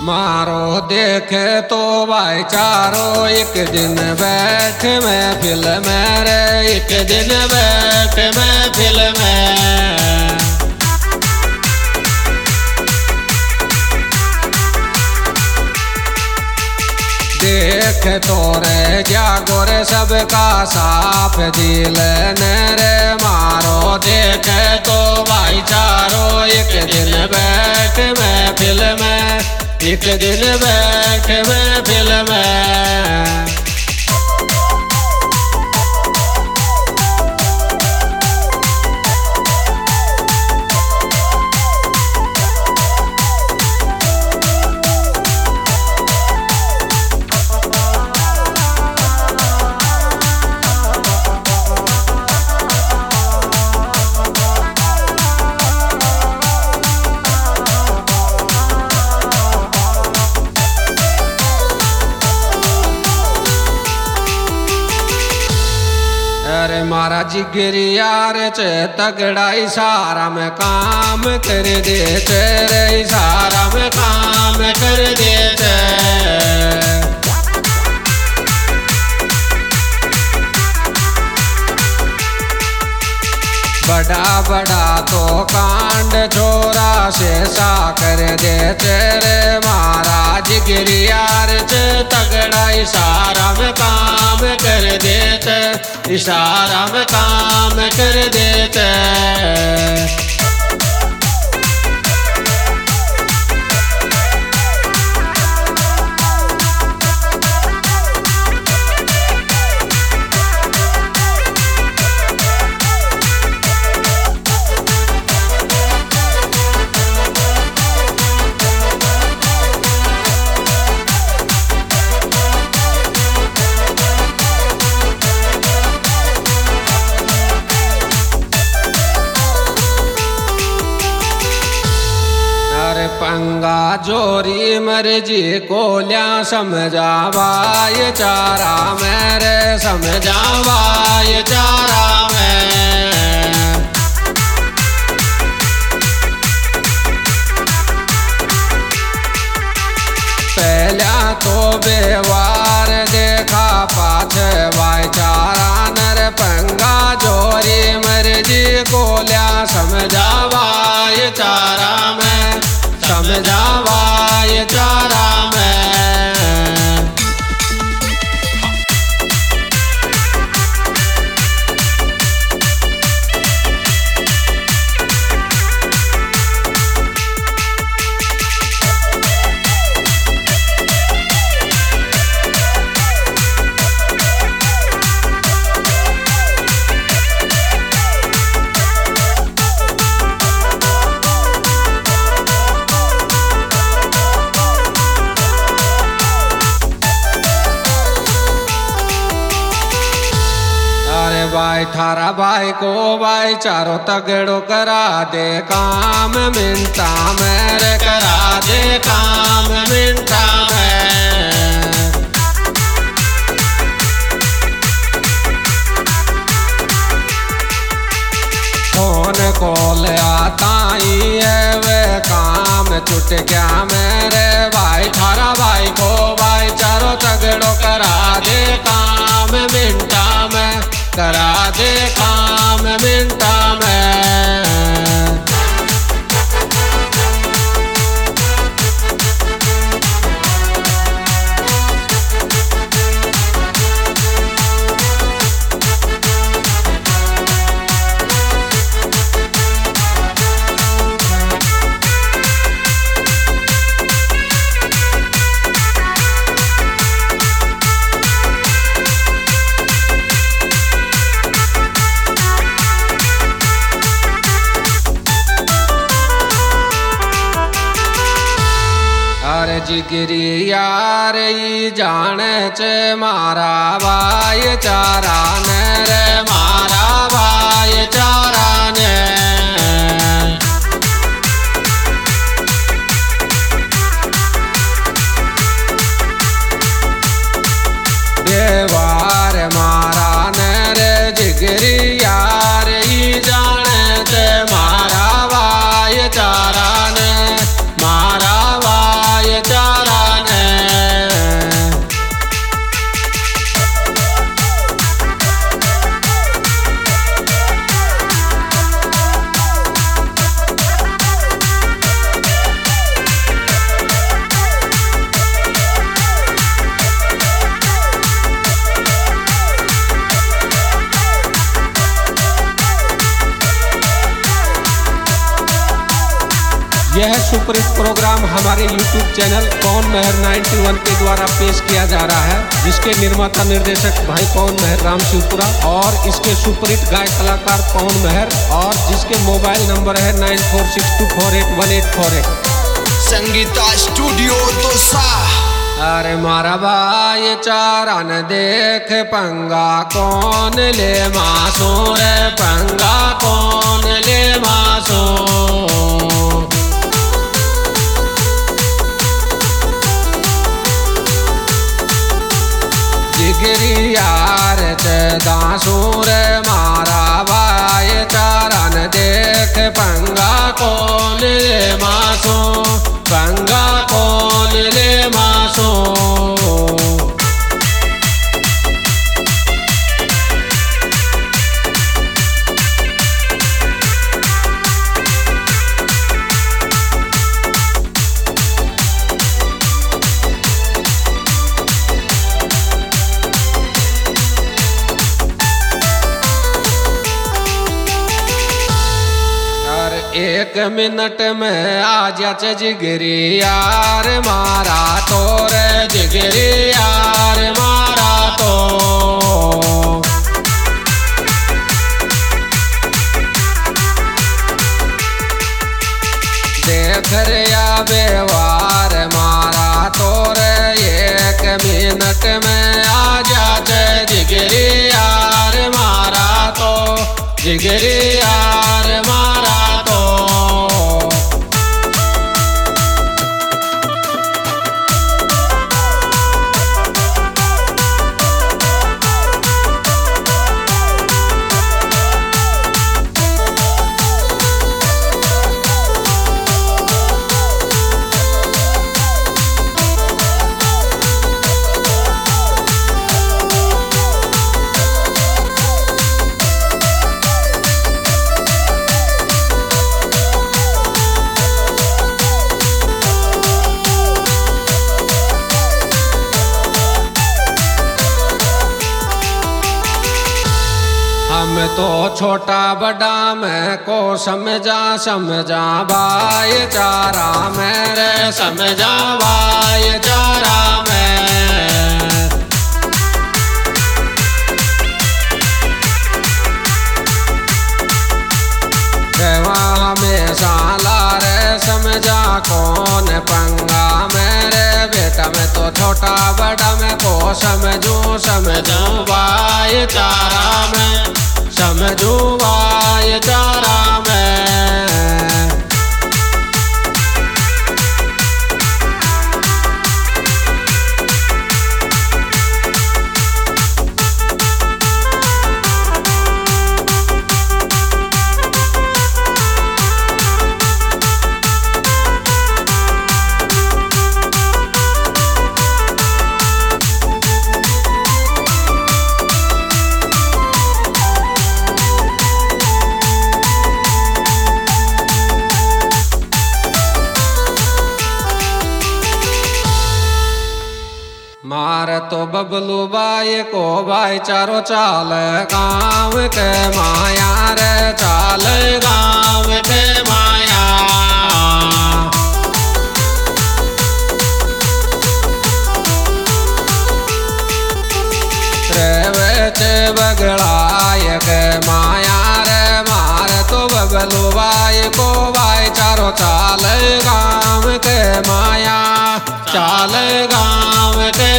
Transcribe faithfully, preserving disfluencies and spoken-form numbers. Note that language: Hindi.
मारो देखे तो भाईचारो एक दिन बैठ महफिल में रे, एक दिन बैठ महफिल में। देख तो रे जागो रे सबका साफ दिल ने रे, मारो देखे तो भाईचारो एक दिन बैठ महफिल में, एक दिन बैठ महफिल में। अरे मारा जिगर यार चे तगड़ा इशारा में काम कर देते रे, इशारा में काम कर देते। बड़ा बड़ा तो कांड छोरा शेषा कर देते रे, मारा जिगर यार चे तगड़ा इशारा में काम कर देते, इशारा में काम कर देते। पंगा जोरी मर्जी को लिया समझावा ये चारा मेरे, समझावा ये चारा में। पहला तो व्यवहार देखा पाछे भाईचारा नर, पंगा जोरी मर्जी को लिया समझावा ये चारा में, समझावा ये चारा में। भाई थारा भाई को भाई चारों तगड़ो करा दे काम मिनटा मेरे, करा दे काम मिनटा में। फोन कॉल आता ही है वे काम छुट गया मेरे, भाई थारा भाई को भाई चारों तगड़ो करा दे काम मिनटा में, करा दे काम मिनटा में। जिगरी यार ई जाने चे मारा भाई चारा ने रे, मारा भाई चारा ने। व्यवहार मारा ने रे जिगरी यार ई जाने चे मारा भाई चारा ने, मारा भाई चारा सुपरहिट प्रोग्राम हमारे यूट्यूब चैनल पवन मेहर इक्यानवे के द्वारा पेश किया जा रहा है, जिसके निर्माता निर्देशक भाई पवन मेहर राम शिवपुरा और इसके सुपरहिट गायक कलाकार पवन मेहर, और जिसके मोबाइल नंबर है nine four six two four eight one eight four eight. Sangeeta studio Dausa. अरे मारा भाई चारण देख पंगा कौन ले मासो रे, पंगा कौन ले मासो। जिगरी यार दासू रे मारा भाई चारण देख पंगा कौन ले मासो, पंगा कौन ले मासो। एक मिनट में आ जा जिगरी यार मारा तो रे, जिगरी यार मारा तो। देख रे या व्यवहार मारा तो रे, एक मिनट में आ जा जिगरी यार मारा तो, जिगरी यार मारा तो। हम तो छोटा बड़ा मैं को समझा समझा भाईचारा मेरे, समझा भाईचारा मैं। रहवा हमेशा लारे समझा कौन पंगा मेरे, बेटा मैं तो छोटा बड़ा मैं को समझू समझू भाईचारा मैं, समझू भाईचारा मैं। मार तो बबलू बाई को भाईचारो चाल गाँव के माया रे, चाल गाँव के माया। चे बगड़ाय के माया रे, मार तो बबलू बाई को भाईचारो चाल गाँव के माया, चाल गाँव के